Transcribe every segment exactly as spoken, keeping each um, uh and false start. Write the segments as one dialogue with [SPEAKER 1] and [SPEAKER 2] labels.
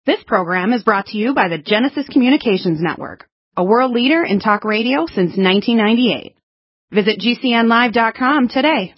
[SPEAKER 1] This program is brought to you by the Genesis Communications Network, a world leader in talk radio since nineteen ninety-eight. Visit G C N live dot com today.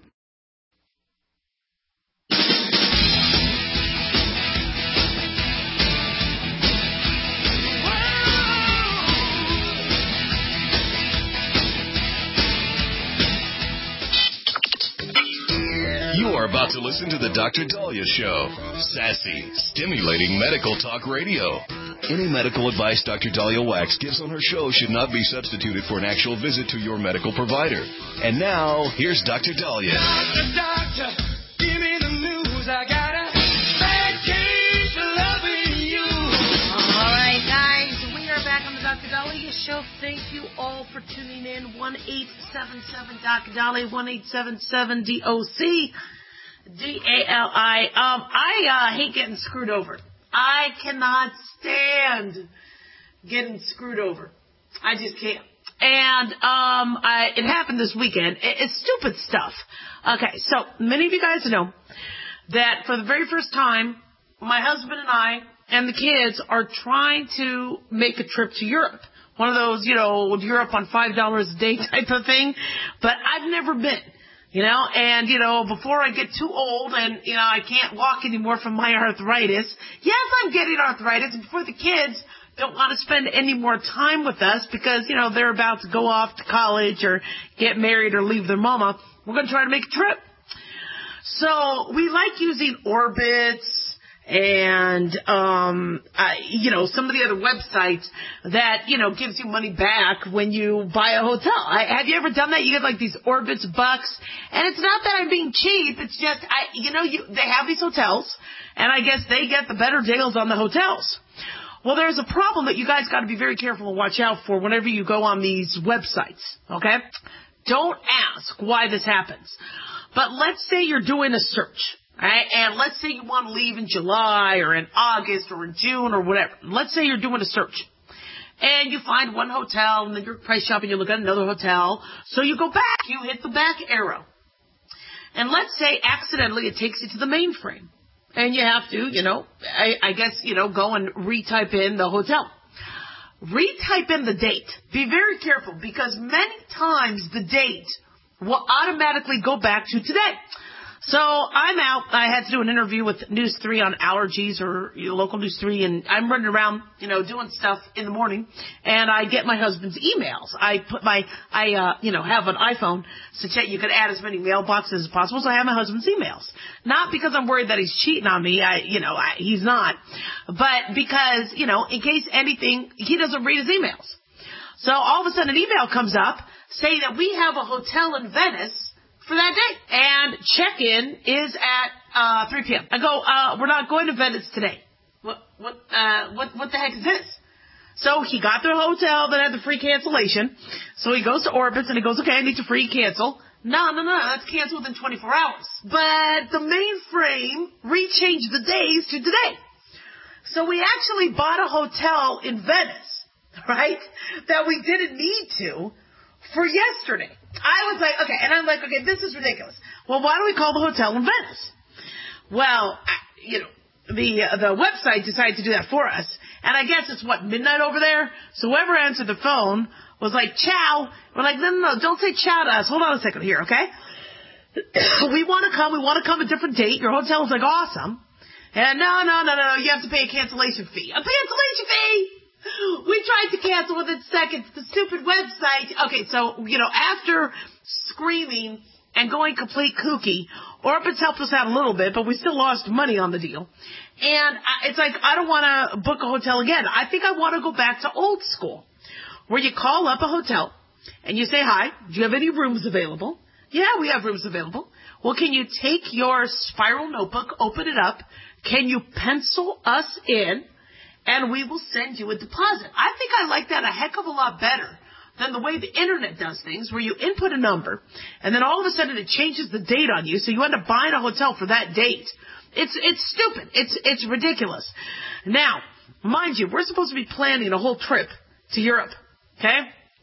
[SPEAKER 2] You are about to listen to the Doctor Dahlia Show. Sassy, stimulating medical talk radio. Any medical advice Doctor Dahlia Wax gives on her show should not be substituted for an actual visit to your medical provider. And now, here's Doctor Dahlia.
[SPEAKER 3] Doctor, doctor, give me the news. I got a bad case of loving you.
[SPEAKER 4] All right, guys, we are back on the Doctor Dahlia Show. Thank you all for tuning in. one eight seven seven Doctor Dahlia, one eight seven seven D O C D A L I. Um, I uh, hate getting screwed over. I cannot stand getting screwed over. I just can't. And um, I, it happened this weekend. It, it's stupid stuff. Okay, so many of you guys know that for the very first time, my husband and I and the kids are trying to make a trip to Europe. One of those, you know, Europe on five dollars a day type of thing. But I've never been. You know, and, you know, before I get too old and, you know, I can't walk anymore from my arthritis. Yes, I'm getting arthritis. And before the kids don't want to spend any more time with us because, you know, they're about to go off to college or get married or leave their mama, we're going to try to make a trip. So we like using Orbitz and, um, I, you know, some of the other websites that, you know, gives you money back when you buy a hotel. I, have you ever done that? You get like these Orbitz bucks, and it's not that I'm being cheap. It's just, I, you know, you, they have these hotels, and I guess they get the better deals on the hotels. Well, there's a problem that you guys got to be very careful and watch out for whenever you go on these websites, okay? Don't ask why this happens. But let's say you're doing a search. Right? And let's say you want to leave in July or in August or in June or whatever. Let's say you're doing a search. And you find one hotel and then you're price shopping, you look at another hotel. So you go back, you hit the back arrow. And let's say accidentally it takes you to the mainframe. And you have to, you know, I, I guess, you know, go and retype in the hotel. Retype in the date. Be very careful because many times the date will automatically go back to today. So I'm out. I had to do an interview with News three on allergies or you know, local News three, and I'm running around, you know, doing stuff in the morning, and I get my husband's emails. I put my, I, uh, you know, have an iPhone, so that you could add as many mailboxes as possible, so I have my husband's emails. Not because I'm worried that he's cheating on me. I, you know, I, he's not. But because, you know, in case anything, he doesn't read his emails. So all of a sudden an email comes up saying that we have a hotel in Venice for that day. And check-in is at uh three p.m. I go, uh, we're not going to Venice today. What, what, uh, what, what the heck is this? So he got the hotel that had the free cancellation. So he goes to Orbitz and he goes, okay, I need to free cancel. No, no, no, that's canceled within twenty-four hours. But the mainframe rechanged the days to today. So we actually bought a hotel in Venice, right, that we didn't need to for yesterday. I was like, okay, and I'm like, okay, this is ridiculous. Well, why don't we call the hotel in Venice? Well, I, you know, the uh, the website decided to do that for us, and I guess it's, what, midnight over there? So whoever answered the phone was like, ciao. We're like, no, no, no, don't say ciao to us. Hold on a second here, okay? we want to come. We want to come a different date. Your hotel is, like, awesome. And no, no, no, no, you have to pay a cancellation fee. A cancellation fee! We tried to cancel within seconds. The stupid website. Okay, so, you know, after screaming and going complete kooky, Orbitz helped us out a little bit, but we still lost money on the deal. And it's like, I don't want to book a hotel again. I think I want to go back to old school, where you call up a hotel and you say, hi, do you have any rooms available? Yeah, we have rooms available. Well, can you take your spiral notebook, open it up? Can you pencil us in? And we will send you a deposit. I think I like that a heck of a lot better than the way the internet does things, where you input a number, and then all of a sudden it changes the date on you, so you end up buying a hotel for that date. It's it's stupid. It's it's ridiculous. Now, mind you, we're supposed to be planning a whole trip to Europe, okay?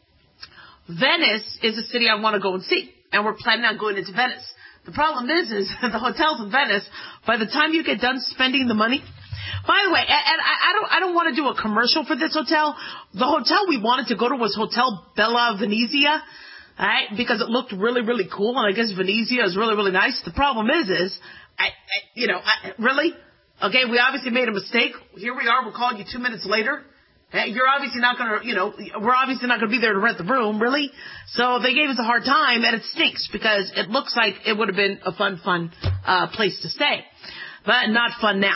[SPEAKER 4] Venice is a city I want to go and see, and we're planning on going into Venice. The problem is, is the hotels in Venice, by the time you get done spending the money, By the way, and I, I don't, I don't want to do a commercial for this hotel. The hotel we wanted to go to was Hotel Bella Venezia, all right, because it looked really, really cool, and I guess Venezia is really, really nice. The problem is, is, I, I you know, I, really, okay, we obviously made a mistake. Here we are. We're calling you two minutes later. Hey, you're obviously not going to, you know, we're obviously not going to be there to rent the room, really. So they gave us a hard time, and it stinks because it looks like it would have been a fun, fun uh, place to stay, but not fun now.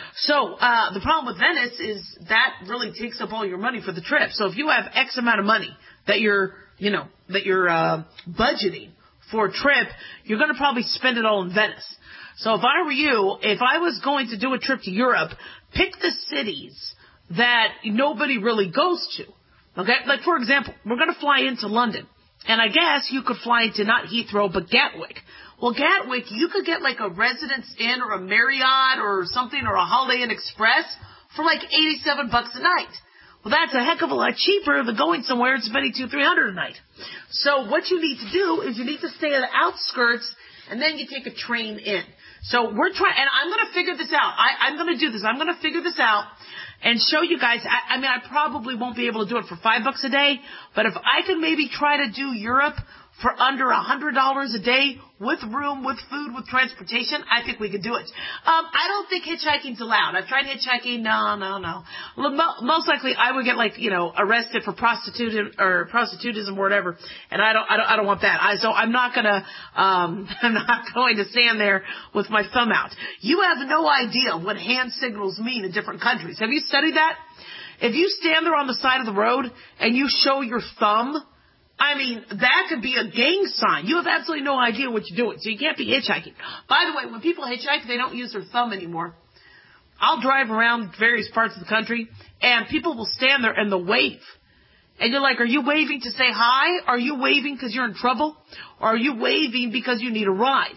[SPEAKER 4] So uh, the problem with Venice is that really takes up all your money for the trip. So if you have X amount of money that you're, you know, that you're uh, budgeting for a trip, you're going to probably spend it all in Venice. So if I were you, if I was going to do a trip to Europe, pick the cities that nobody really goes to. Okay? Like, for example, we're going to fly into London. And I guess you could fly into not Heathrow, but Gatwick. Well, Gatwick, you could get like a Residence Inn or a Marriott or something or a Holiday Inn Express for like eighty-seven bucks a night. Well, that's a heck of a lot cheaper than going somewhere and spending two, three hundred a night. So what you need to do is you need to stay at the outskirts and then you take a train in. So we're trying, and I'm going to figure this out. I, I'm going to do this. I'm going to figure this out and show you guys. I, I mean, I probably won't be able to do it for five bucks a day, but if I could maybe try to do Europe for under a hundred dollars a day with room, with food, with transportation, I think we could do it. Um, I don't think hitchhiking's allowed. I've tried hitchhiking. No, no, no. Most likely, I would get like you know arrested for prostitution or prostitutism or whatever, and I don't, I don't, I don't want that. I, so I'm not gonna, um, I'm not going to stand there with my thumb out. You have no idea what hand signals mean in different countries. Have you studied that? If you stand there on the side of the road and you show your thumb, I mean, that could be a gang sign. You have absolutely no idea what you're doing, so you can't be hitchhiking. By the way, when people hitchhike, they don't use their thumb anymore. I'll drive around various parts of the country, and people will stand there and they'll wave. And you're like, are you waving to say hi? Are you waving because you're in trouble? Or are you waving because you need a ride?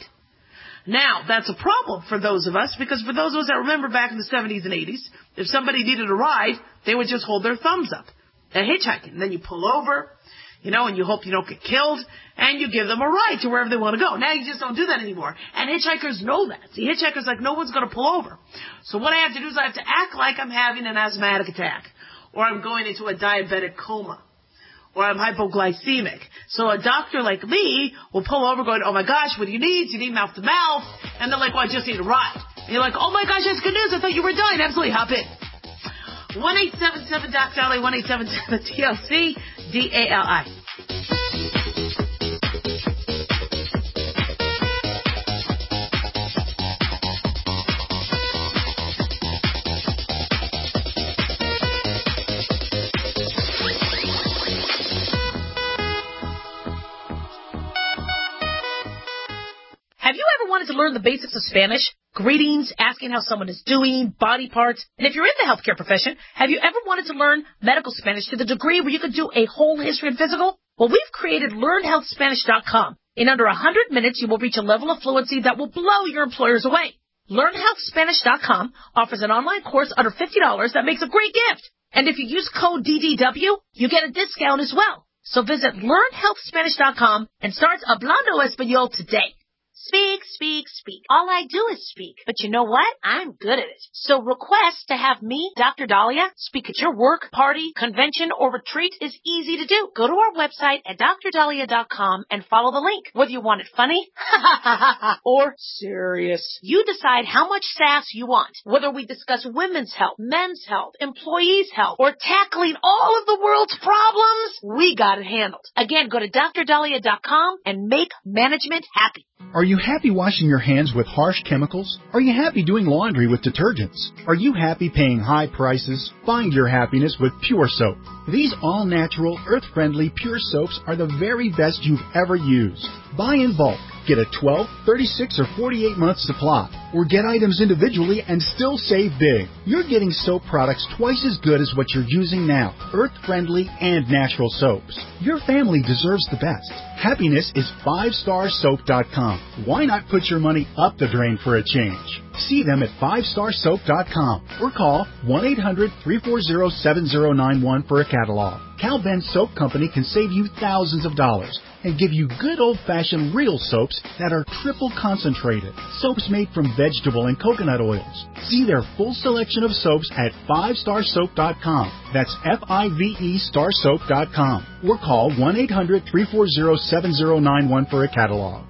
[SPEAKER 4] Now, that's a problem for those of us, because for those of us that remember back in the seventies and eighties, if somebody needed a ride, they would just hold their thumbs up at hitchhiking. And then you pull over. You know, and you hope you don't get killed, and you give them a ride to wherever they want to go. Now you just don't do that anymore. And hitchhikers know that. See, hitchhikers like, no one's going to pull over. So what I have to do is I have to act like I'm having an asthmatic attack, or I'm going into a diabetic coma, or I'm hypoglycemic. So a doctor like me will pull over going, oh my gosh, what do you need? Do you need mouth to mouth? And they're like, well, I just need a ride. And you're like, oh my gosh, that's good news. I thought you were dying. Absolutely, hop in. one eight seven seven Doc Dolly, one eight seven seven T L C D A L I. Have you ever wanted to learn the basics of Spanish? Greetings, asking how someone is doing, body parts. And if you're in the healthcare profession, have you ever wanted to learn medical Spanish to the degree where you could do a whole history and physical? Well, we've created learn health spanish dot com. In under one hundred minutes, you will reach a level of fluency that will blow your employers away. learn health spanish dot com offers an online course under fifty dollars that makes a great gift. And if you use code D D W, you get a discount as well. So visit learn health spanish dot com and start Hablando Español today. Speak, speak, speak. All I do is speak. But you know what? I'm good at it. So request to have me, Doctor Dahlia, speak at your work, party, convention, or retreat is easy to do. Go to our website at dr dahlia dot com and follow the link. Whether you want it funny or serious, you decide how much sass you want. Whether we discuss women's health, men's health, employees' health, or tackling all of the world's problems, we got it handled. Again, go to dr dahlia dot com and make management happy.
[SPEAKER 5] Are you happy washing your hands with harsh chemicals? Are you happy doing laundry with detergents? Are you happy paying high prices? Find your happiness with Pure Soap. These all-natural, earth-friendly Pure Soaps are the very best you've ever used. Buy in bulk. Get a twelve, thirty-six, or forty-eight month supply. Or get items individually and still save big. You're getting soap products twice as good as what you're using now. Earth-friendly and natural soaps. Your family deserves the best. Happiness is five star soap dot com. Why not put your money up the drain for a change? See them at five star soap dot com or call one eight hundred, three four zero, seven zero nine one for a catalog. Cal Ben Soap Company can save you thousands of dollars. and give you good old-fashioned real soaps that are triple concentrated. Soaps made from vegetable and coconut oils. See their full selection of soaps at five star soap dot com. That's F I V E star soap dot com. Or call one eight hundred, three four zero, seven zero nine one for a catalog.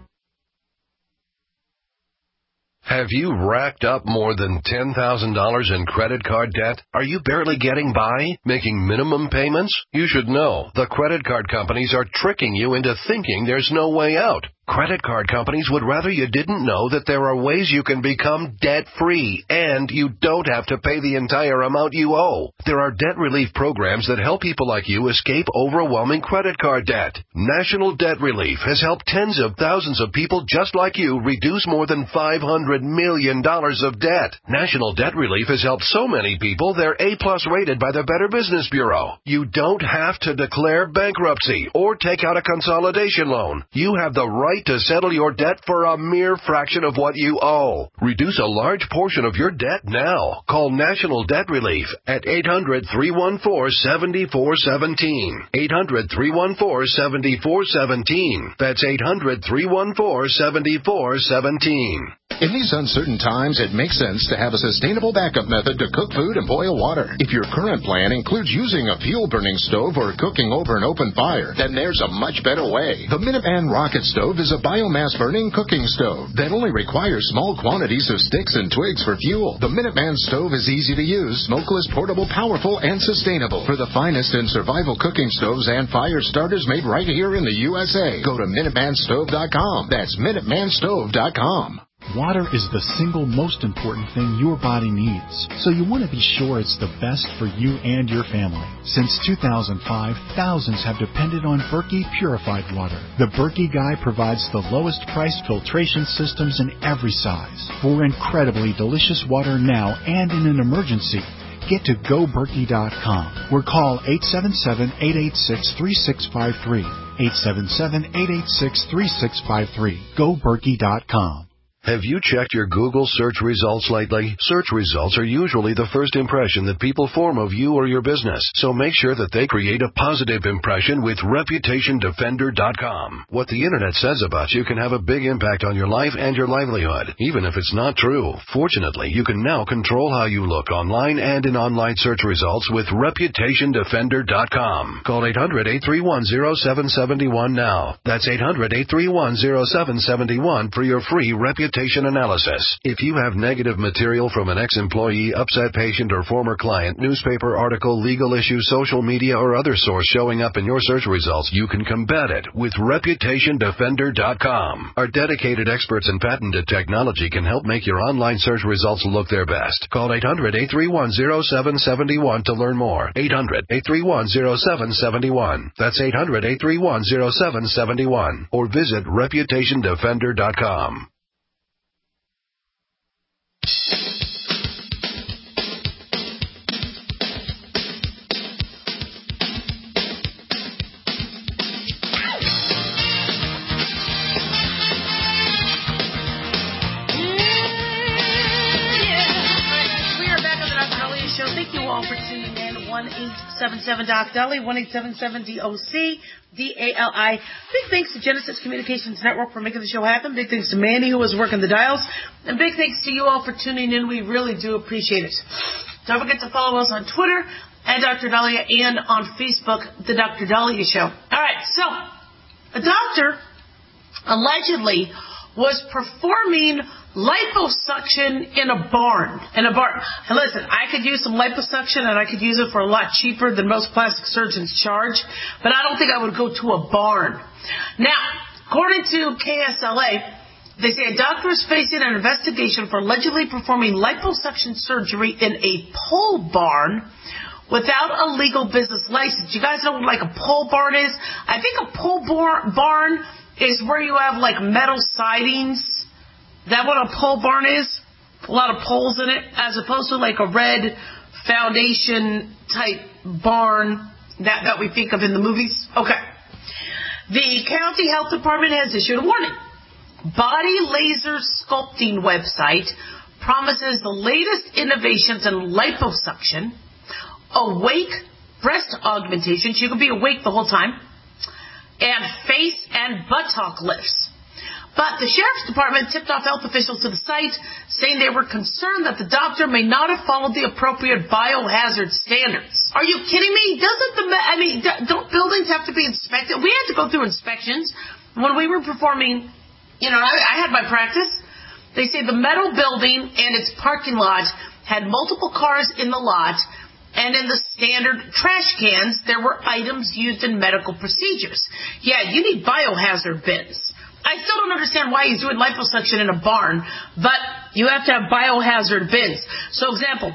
[SPEAKER 6] Have you racked up more than ten thousand dollars in credit card debt? Are you barely getting by, making minimum payments? You should know the credit card companies are tricking you into thinking there's no way out. Credit card companies would rather you didn't know that there are ways you can become debt-free, and you don't have to pay the entire amount you owe. There are debt relief programs that help people like you escape overwhelming credit card debt. National Debt Relief has helped tens of thousands of people just like you reduce more than five hundred million dollars of debt. National Debt Relief has helped so many people they're A-plus rated by the Better Business Bureau. You don't have to declare bankruptcy or take out a consolidation loan. You have the right to settle your debt for a mere fraction of what you owe. Reduce a large portion of your debt now. Call National Debt Relief at eight hundred, three one four, seven four one seven. eight hundred, three one four, seven four one seven. That's eight hundred, three one four, seven four one seven.
[SPEAKER 7] In these uncertain times, it makes sense to have a sustainable backup method to cook food and boil water. If your current plan includes using a fuel-burning stove or cooking over an open fire, then there's a much better way. The Minuteman Rocket Stove is a biomass-burning cooking stove that only requires small quantities of sticks and twigs for fuel. The Minuteman Stove is easy to use, smokeless, portable, powerful, and sustainable. For the finest in survival cooking stoves and fire starters made right here in the U S A, go to Minuteman Stove dot com. That's Minuteman Stove dot com.
[SPEAKER 5] Water is the single most important thing your body needs, so you want to be sure it's the best for you and your family. Since two thousand five, thousands have depended on Berkey purified water. The Berkey Guy provides the lowest priced filtration systems in every size. For incredibly delicious water now and in an emergency, get to go berkey dot com or call eight seven seven, eight eight six, three six five three. eight seven seven, eight eight six, three six five three. go berkey dot com.
[SPEAKER 6] Have you checked your Google search results lately? Search results are usually the first impression that people form of you or your business, so make sure that they create a positive impression with reputation defender dot com. What the internet says about you can have a big impact on your life and your livelihood, even if it's not true. Fortunately, you can now control how you look online and in online search results with reputation defender dot com. Call eight hundred, eight three one, zero seven seven one now. That's eight hundred, eight three one, zero seven seven one for your free reputation analysis. If you have negative material from an ex-employee, upset patient, or former client, newspaper article, legal issue, social media, or other source showing up in your search results, you can combat it with reputation defender dot com. Our dedicated experts in patented technology can help make your online search results look their best. Call eight hundred, eight three one, zero seven seven one to learn more. eight hundred, eight three one, zero seven seven one. That's eight hundred, eight three one, zero seven seven one. Or visit reputation defender dot com.
[SPEAKER 4] one eight seven seven doc Dali, one eight seven seven D O C D A L I. Big thanks to Genesis Communications Network for making the show happen. Big thanks to Mandy, who was working the dials. And big thanks to you all for tuning in. We really do appreciate it. Don't forget to follow us on Twitter at Doctor Dahlia and on Facebook, The Doctor Dahlia Show. All right, so a doctor allegedly was performing liposuction in a barn. In a barn. And listen, I could use some liposuction and I could use it for a lot cheaper than most plastic surgeons charge, but I don't think I would go to a barn. Now, according to K S L A, they say a doctor is facing an investigation for allegedly performing liposuction surgery in a pole barn without a legal business license. You guys know what like a pole barn is? I think a pole bar- barn is where you have like metal sidings. Is that what a pole barn is? A lot of poles in it, as opposed to like a red foundation type barn that, that we think of in the movies. Okay. The county health department has issued a warning. Body laser sculpting website promises the latest innovations in liposuction, awake breast augmentation, so you can be awake the whole time, and face and buttock lifts. But the sheriff's department tipped off health officials to the site, saying they were concerned that the doctor may not have followed the appropriate biohazard standards. Are you kidding me? Doesn't the, I mean, don't buildings have to be inspected? We had to go through inspections when we were performing, you know, I, I had my practice. They say the metal building and its parking lot had multiple cars in the lot, and in the standard trash cans, there were items used in medical procedures. Yeah, you need biohazard bins. I still don't understand why he's doing liposuction in a barn, but you have to have biohazard bins. So, example,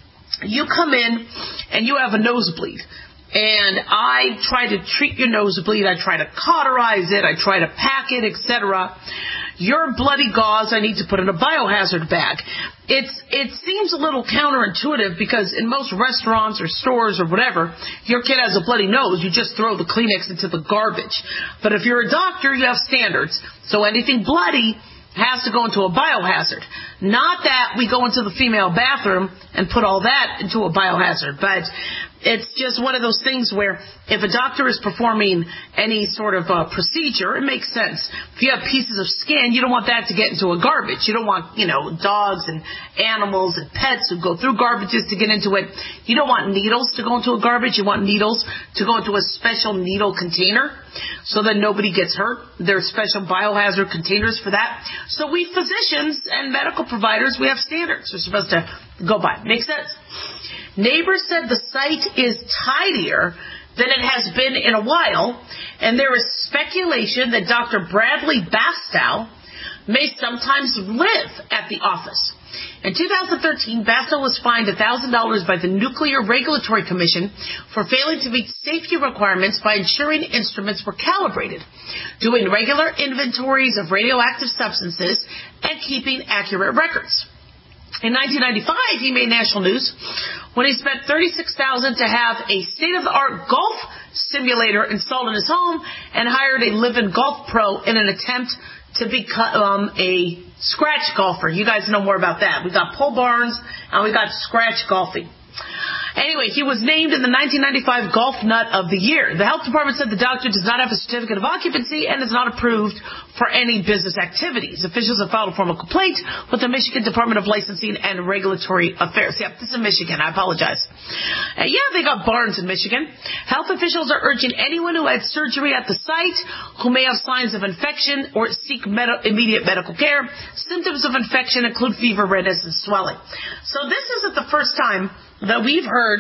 [SPEAKER 4] you come in and you have a nosebleed, and I try to treat your nosebleed. I try to cauterize it. I try to pack it, et cetera. Your bloody gauze I need to put in a biohazard bag. It's, it seems a little counterintuitive because in most restaurants or stores or whatever, your kid has a bloody nose, you just throw the Kleenex into the garbage. But if you're a doctor, you have standards. So anything bloody has to go into a biohazard. Not that we go into the female bathroom and put all that into a biohazard, but it's just one of those things where if a doctor is performing any sort of uh, procedure, it makes sense. If you have pieces of skin, you don't want that to get into a garbage. You don't want, you know, dogs and animals and pets who go through garbages to get into it. You don't want needles to go into a garbage. You want needles to go into a special needle container so that nobody gets hurt. There are special biohazard containers for that. So we physicians and medical providers, we have standards we're supposed to go by. Makes sense? Neighbors said the site is tidier than it has been in a while, and there is speculation that Doctor Bradley Bastow may sometimes live at the office. In two thousand thirteen, Bastow was fined one thousand dollars by the Nuclear Regulatory Commission for failing to meet safety requirements by ensuring instruments were calibrated, doing regular inventories of radioactive substances, and keeping accurate records. In nineteen ninety-five, he made national news when he spent thirty-six thousand dollars to have a state-of-the-art golf simulator installed in his home and hired a live-in golf pro in an attempt to become a scratch golfer. You guys know more about that. We got pole barns and we got scratch golfing. Anyway, he was named in the nineteen ninety-five Golf Nut of the Year. The health department said the doctor does not have a certificate of occupancy and is not approved for any business activities. Officials have filed a formal complaint with the Michigan Department of Licensing and Regulatory Affairs. Yep, this is in Michigan. I apologize. Uh, yeah, they got barns in Michigan. Health officials are urging anyone who had surgery at the site who may have signs of infection or seek med- immediate medical care. Symptoms of infection include fever, redness, and swelling. So this isn't the first time that we've heard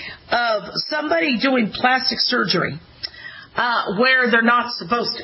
[SPEAKER 4] of somebody doing plastic surgery uh, where they're not supposed to.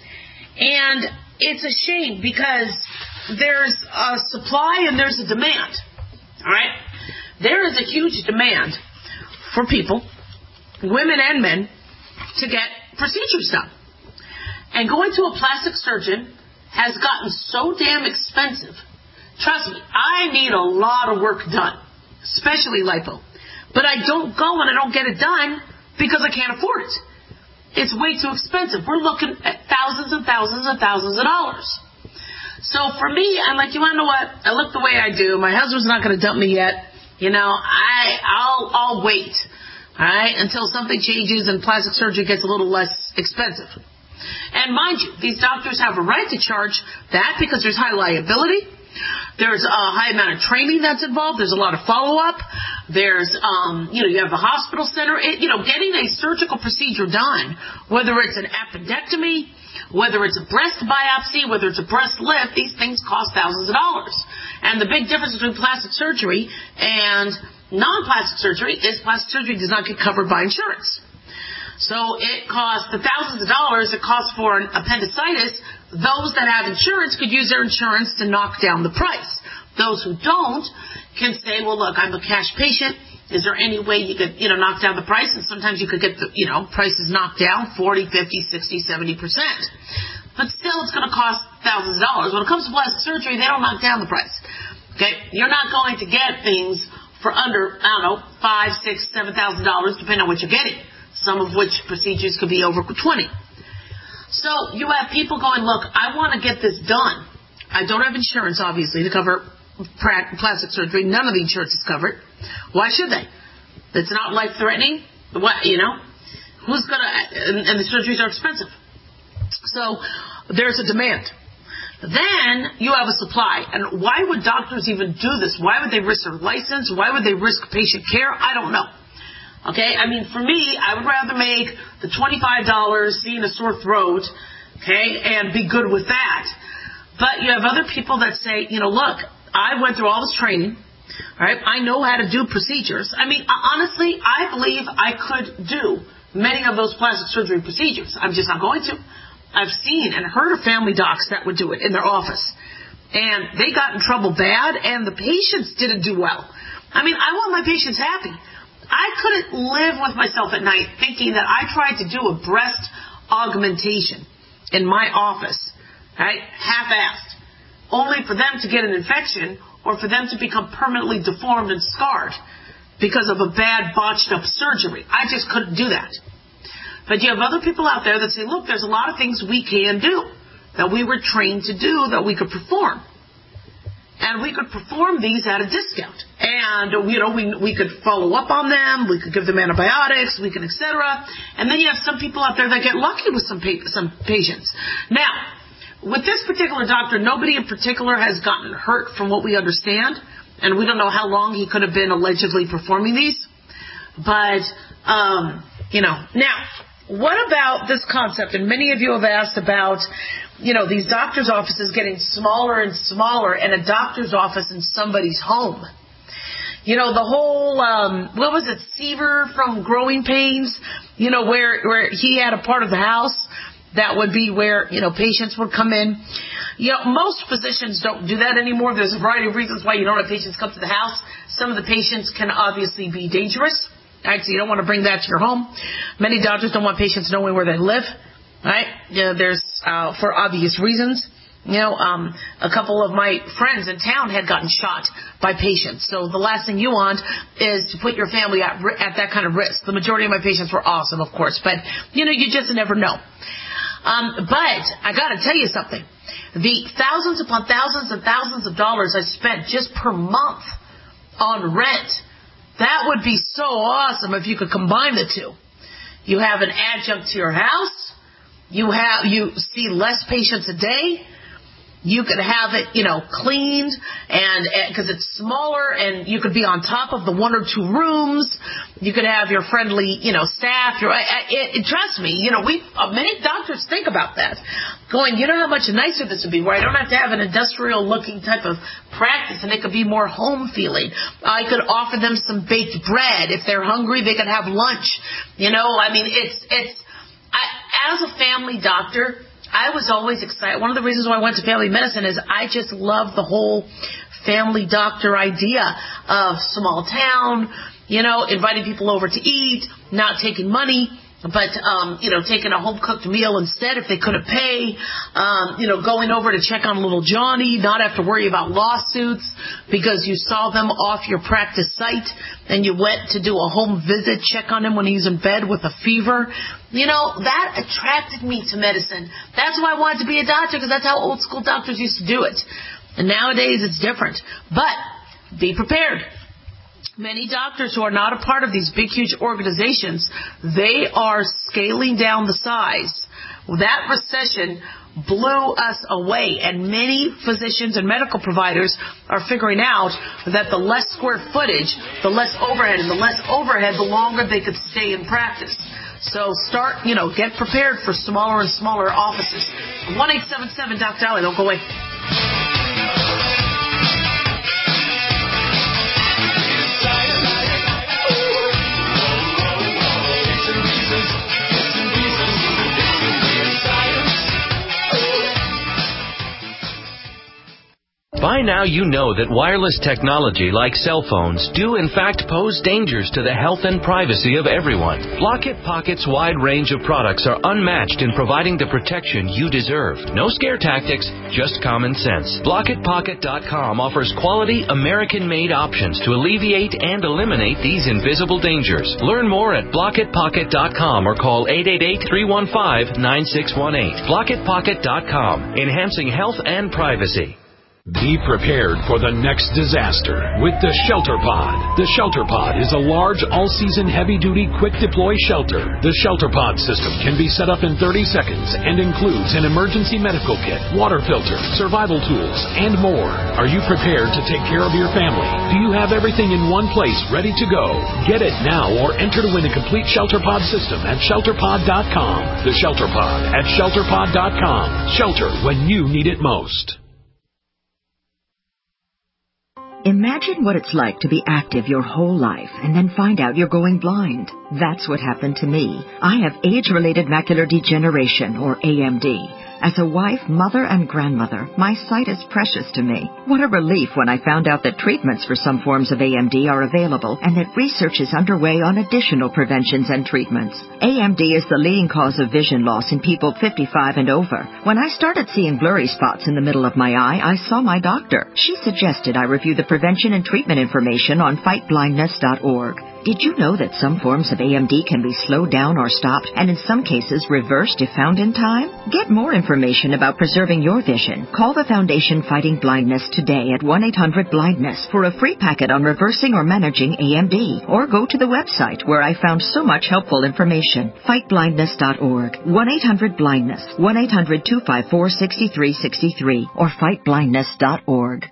[SPEAKER 4] And it's a shame because there's a supply and there's a demand. All right? There is a huge demand for people, women and men, to get procedures done. And going to a plastic surgeon has gotten so damn expensive. Trust me, I need a lot of work done, especially lipo. But I don't go and I don't get it done because I can't afford it. It's way too expensive. We're looking at thousands and thousands and thousands of dollars. So for me, I'm like, you want to know what? I look the way I do. My husband's not going to dump me yet. You know, I, I'll, I'll wait, all right, until something changes and plastic surgery gets a little less expensive. And mind you, these doctors have a right to charge that because there's high liability. There's a high amount of training that's involved. There's a lot of follow-up. There's, um, you know, you have a hospital center. It, you know, getting a surgical procedure done, whether it's an appendectomy, whether it's a breast biopsy, whether it's a breast lift, these things cost thousands of dollars. And the big difference between plastic surgery and non-plastic surgery is plastic surgery does not get covered by insurance. So it costs the thousands of dollars it costs for an appendicitis. Those that have insurance could use their insurance to knock down the price. Those who don't can say, well, look, I'm a cash patient. Is there any way you could, you know, knock down the price? And sometimes you could get the, you know, prices knocked down forty, fifty, sixty, seventy percent. But still, it's going to cost thousands of dollars. When it comes to plastic surgery, they don't knock down the price. Okay? You're not going to get things for under, I don't know, five, six, seven thousand dollars, depending on what you're getting. Some of which procedures could be over twenty. So you have people going, look, I want to get this done. I don't have insurance, obviously, to cover plastic surgery. None of the insurance is covered. Why should they? It's not life-threatening. What, you know? Who's going to, and, and the surgeries are expensive. So there's a demand. Then you have a supply. And why would doctors even do this? Why would they risk their license? Why would they risk patient care? I don't know. Okay, I mean, for me, I would rather make the twenty-five dollars seeing a sore throat, okay, and be good with that. But you have other people that say, you know, look, I went through all this training, all right, I know how to do procedures. I mean, honestly, I believe I could do many of those plastic surgery procedures. I'm just not going to. I've seen and heard of family docs that would do it in their office. And they got in trouble bad, and the patients didn't do well. I mean, I want my patients happy. I couldn't live with myself at night thinking that I tried to do a breast augmentation in my office, right, half-assed, only for them to get an infection or for them to become permanently deformed and scarred because of a bad, botched-up surgery. I just couldn't do that. But you have other people out there that say, look, there's a lot of things we can do, that we were trained to do, that we could perform. And we could perform these at a discount. And, you know, we we could follow up on them, we could give them antibiotics, we could, et cetera. And then you have some people out there that get lucky with some pa- some patients. Now, with this particular doctor, nobody in particular has gotten hurt from what we understand. And we don't know how long he could have been allegedly performing these. But, um, you know, now, what about this concept? And many of you have asked about, you know, these doctor's offices getting smaller and smaller, and a doctor's office in somebody's home. You know, the whole, um, what was it, Seaver from Growing Pains, you know, where, where he had a part of the house that would be where, you know, patients would come in. You know, most physicians don't do that anymore. There's a variety of reasons why you don't have patients come to the house. Some of the patients can obviously be dangerous. Right, so you don't want to bring that to your home. Many doctors don't want patients knowing where they live. Right? You know, there's uh, for obvious reasons. You know, um, a couple of my friends in town had gotten shot by patients. So the last thing you want is to put your family at, at that kind of risk. The majority of my patients were awesome, of course, but you know, you just never know. Um, but I got to tell you something. The thousands upon thousands and thousands of dollars I spent just per month on rent. That would be so awesome if you could combine the two. You have an adjunct to your house. You have you see less patients a day. You could have it, you know, cleaned, and because it's smaller, and you could be on top of the one or two rooms. You could have your friendly, you know, staff. Your, it, it, trust me, you know, we uh, many doctors think about that. Going, you know how much nicer this would be, where I don't have to have an industrial-looking type of practice, and it could be more home-feeling. I could offer them some baked bread. If they're hungry, they could have lunch. You know, I mean, it's it's. I, as a family doctor, I was always excited. One of the reasons why I went to family medicine is I just love the whole family doctor idea of small town, you know, inviting people over to eat, not taking money, but, um, you know, taking a home-cooked meal instead if they couldn't pay, um, you know, going over to check on little Johnny, not have to worry about lawsuits because you saw them off your practice site and you went to do a home visit, check on him when he's in bed with a fever. You know, that attracted me to medicine. That's why I wanted to be a doctor, because that's how old school doctors used to do it. And nowadays it's different. But be prepared. Many doctors who are not a part of these big, huge organizations, they are scaling down the size. That recession blew us away, and many physicians and medical providers are figuring out that the less square footage, the less overhead, and the less overhead, the longer they could stay in practice. So start, you know, get prepared for smaller and smaller offices. one eight seven seven Doctor Dolly, don't go away.
[SPEAKER 8] By now you know that wireless technology like cell phones do in fact pose dangers to the health and privacy of everyone. Blockit Pocket's wide range of products are unmatched in providing the protection you deserve. No scare tactics, just common sense. Blockit Pocket dot com offers quality American-made options to alleviate and eliminate these invisible dangers. Learn more at Blockit Pocket dot com or call eight eight eight, three one five, nine six one eight. Blockit Pocket dot com, enhancing health and privacy.
[SPEAKER 9] Be prepared for the next disaster with the Shelter Pod. The Shelter Pod is a large, all-season, heavy-duty, quick-deploy shelter. The Shelter Pod system can be set up in thirty seconds and includes an emergency medical kit, water filter, survival tools, and more. Are you prepared to take care of your family? Do you have everything in one place ready to go? Get it now or enter to win a complete Shelter Pod system at shelter pod dot com. The Shelter Pod at shelter pod dot com. Shelter when you need it most.
[SPEAKER 10] Imagine what it's like to be active your whole life and then find out you're going blind. That's what happened to me. I have age-related macular degeneration, or A M D. As a wife, mother, and grandmother, my sight is precious to me. What a relief when I found out that treatments for some forms of A M D are available and that research is underway on additional preventions and treatments. A M D is the leading cause of vision loss in people fifty-five and over. When I started seeing blurry spots in the middle of my eye, I saw my doctor. She suggested I review the prevention and treatment information on fight blindness dot org. Did you know that some forms of A M D can be slowed down or stopped, and in some cases reversed if found in time? Get more information about preserving your vision. Call the Foundation Fighting Blindness today at one eight hundred blindness for a free packet on reversing or managing A M D. Or go to the website where I found so much helpful information. fight blindness dot org, one eight hundred blindness, one eight hundred two five four six three six three, or fight blindness dot org.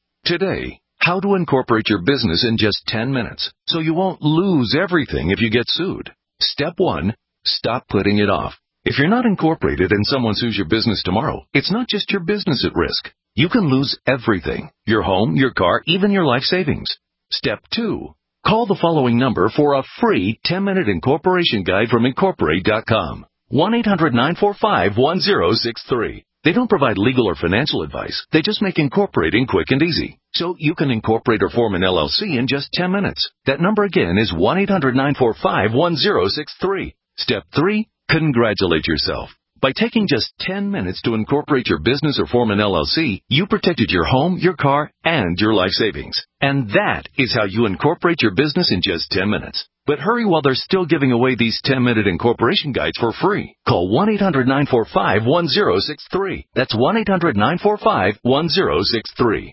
[SPEAKER 6] Today, how to incorporate your business in just ten minutes so you won't lose everything if you get sued. Step one, stop putting it off. If you're not incorporated and someone sues your business tomorrow, it's not just your business at risk. You can lose everything, your home, your car, even your life savings. Step two, call the following number for a free ten-minute incorporation guide from incorporate dot com. one eight hundred nine four five one zero six three. They don't provide legal or financial advice. They just make incorporating quick and easy. So you can incorporate or form an L L C in just ten minutes. That number again is one eight hundred nine four five one zero six three. Step three, congratulate yourself. By taking just ten minutes to incorporate your business or form an L L C, you protected your home, your car, and your life savings. And that is how you incorporate your business in just ten minutes. But hurry while they're still giving away these ten-minute incorporation guides for free. Call one eight hundred nine four five one zero six three. That's one eight hundred nine four five one zero six three.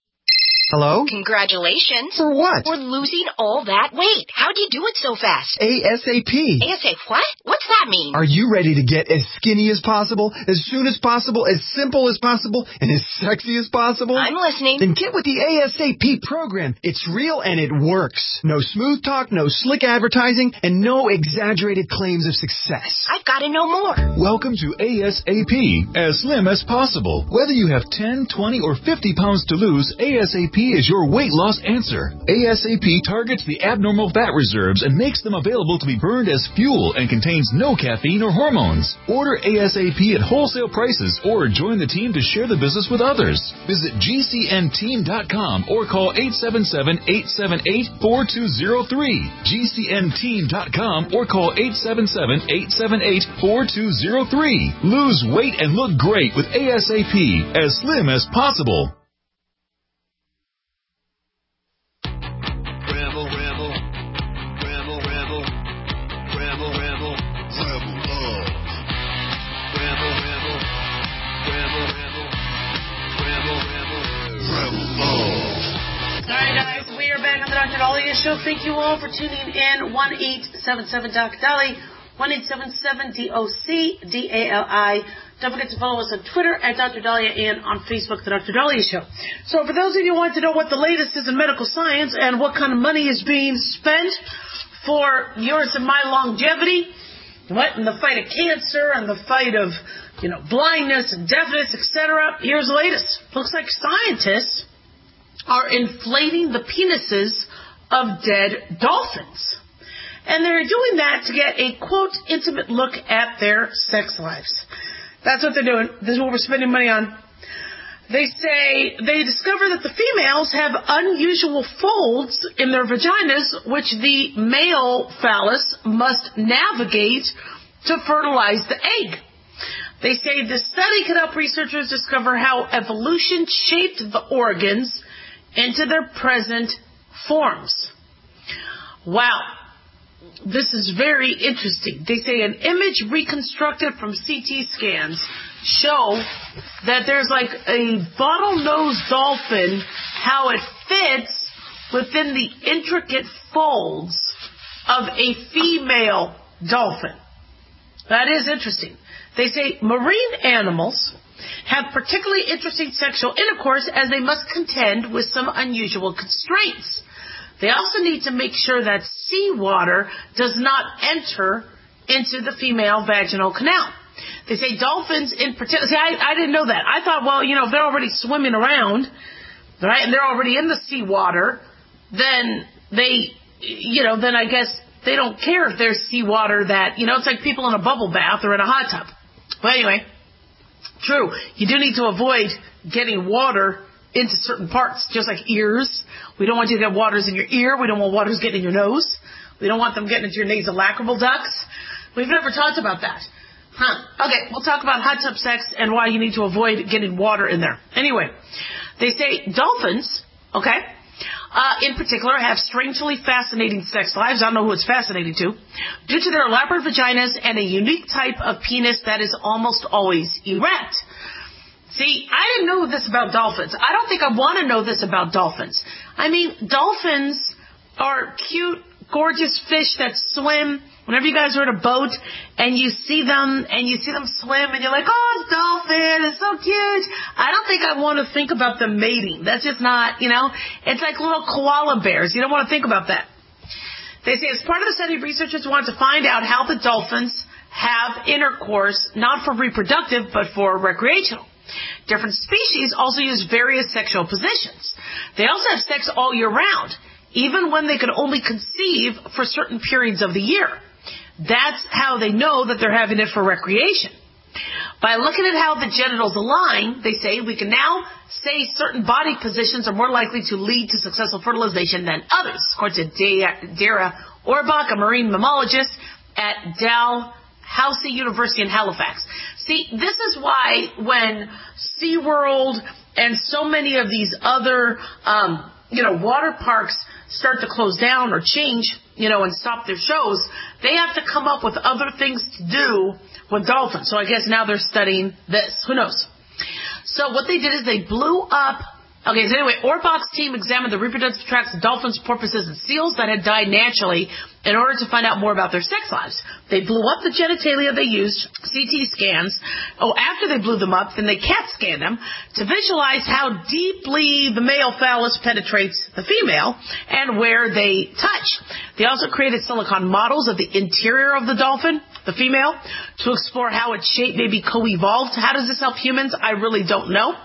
[SPEAKER 11] Hello?
[SPEAKER 12] Congratulations.
[SPEAKER 11] For what?
[SPEAKER 12] For losing all that weight. How'd you do it so fast?
[SPEAKER 11] ASAP.
[SPEAKER 12] ASAP what? What's that mean?
[SPEAKER 11] Are you ready to get as skinny as possible, as soon as possible, as simple as possible, and as sexy as possible?
[SPEAKER 12] I'm listening.
[SPEAKER 11] Then get with the ASAP program. It's real and it works. No smooth talk, no slick advertising, and no exaggerated claims of success.
[SPEAKER 12] I've got to know more.
[SPEAKER 13] Welcome to ASAP, as slim as possible. Whether you have ten, twenty, or fifty pounds to lose, ASAP is your weight loss answer. ASAP targets the abnormal fat reserves and makes them available to be burned as fuel and contains no caffeine or hormones. Order ASAP at wholesale prices or join the team to share the business with others. Visit G C N team dot com or call eight seven seven, eight seven eight, four two zero three. G C N team dot com or call eight seven seven, eight seven eight, four two zero three. Lose weight and look great with ASAP, as slim as possible.
[SPEAKER 4] Doctor Dahlia Show. Thank you all for tuning in. one eight seven seven D O C Dali, one eight seven seven D O C D A L I. Don't forget to follow us on Twitter at Doctor Dahlia and on Facebook, The Doctor Dahlia Show. So for those of you who want to know what the latest is in medical science and what kind of money is being spent for yours and my longevity, what in the fight of cancer and the fight of, you know, blindness and deafness, et cetera, here's the latest. Looks like scientists are inflating the penises of dead dolphins. And they're doing that to get a, quote, intimate look at their sex lives. That's what they're doing. This is what we're spending money on. They say they discover that the females have unusual folds in their vaginas, which the male phallus must navigate to fertilize the egg. They say this study could help researchers discover how evolution shaped the organs into their present forms. Wow. this is very interesting. They say an image reconstructed from C T scans show that there's like a bottlenose dolphin, how it fits within the intricate folds of a female dolphin. That is interesting. They say marine animals have particularly interesting sexual intercourse as they must contend with some unusual constraints. They also need to make sure that seawater does not enter into the female vaginal canal. They say dolphins in particular, see, I, I didn't know that. I thought, well, you know, if they're already swimming around, right, and they're already in the seawater, then they, you know, then I guess they don't care if there's seawater that, you know, it's like people in a bubble bath or in a hot tub. Well, anyway, true. You do need to avoid getting water into certain parts, just like ears. We don't want you to get waters in your ear. We don't want waters getting in your nose. We don't want them getting into your nasolacrimal ducts. We've never talked about that. Huh. Okay, we'll talk about hot tub sex and why you need to avoid getting water in there. Anyway, they say dolphins, okay, uh, in particular have strangely fascinating sex lives. I don't know who it's fascinating to. Due to their elaborate vaginas and a unique type of penis that is almost always erect. See, I didn't know this about dolphins. I don't think I want to know this about dolphins. I mean, dolphins are cute, gorgeous fish that swim. Whenever you guys are in a boat and you see them and you see them swim and you're like, oh, it's dolphin, it's so cute. I don't think I want to think about them mating. That's just not, you know, it's like little koala bears. You don't want to think about that. They say as part of the study, researchers wanted to find out how the dolphins have intercourse, not for reproductive, but for recreational. Different species also use various sexual positions. They also have sex all year round, even when they can only conceive for certain periods of the year. That's how they know that they're having it for recreation. By looking at how the genitals align, they say, we can now say certain body positions are more likely to lead to successful fertilization than others, according to Dara Orbach, a marine mammologist at Dalhousie University in Halifax. See, this is why when SeaWorld and so many of these other, um, you know, water parks start to close down or change, you know, and stop their shows, they have to come up with other things to do with dolphins. So I guess now they're studying this. Who knows? So what they did is they blew up. Okay, so anyway, Orbach's team examined the reproductive tracts of dolphins, porpoises, and seals that had died naturally in order to find out more about their sex lives. They blew up the genitalia. They used C T scans. Oh, after they blew them up, then they CAT scanned them to visualize how deeply the male phallus penetrates the female and where they touch. They also created silicon models of the interior of the dolphin, the female, to explore how its shape may be co-evolved. How does this help humans? I really don't know.